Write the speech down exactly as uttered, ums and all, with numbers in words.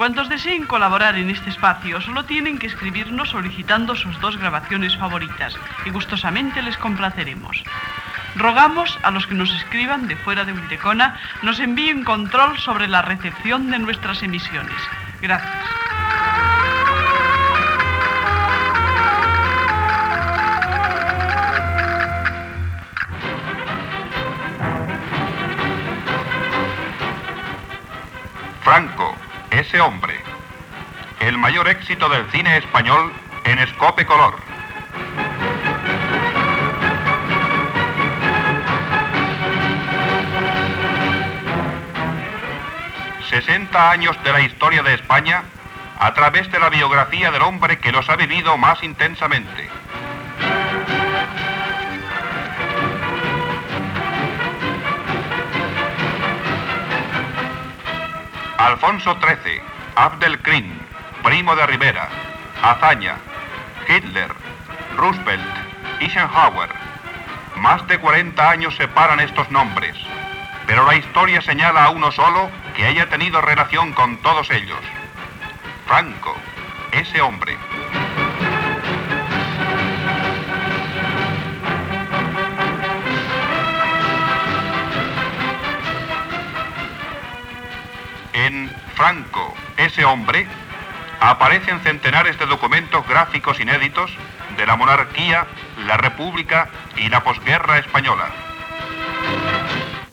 Cuantos deseen colaborar en este espacio solo tienen que escribirnos solicitando sus dos grabaciones favoritas y gustosamente les complaceremos. Rogamos a los que nos escriban de fuera de Ulldecona nos envíen control sobre la recepción de nuestras emisiones. Gracias. Franco, ese hombre. El mayor éxito del cine español en escope color. sesenta años de la historia de España a través de la biografía del hombre que los ha vivido más intensamente. Alfonso trece, Abdelkrim, Primo de Rivera, Azaña, Hitler, Roosevelt, Eisenhower. Más de cuarenta años separan estos nombres, pero la historia señala a uno solo que haya tenido relación con todos ellos. Franco, ese hombre. En Franco, ese hombre, aparecen centenares de documentos gráficos inéditos de la monarquía, la república y la posguerra española.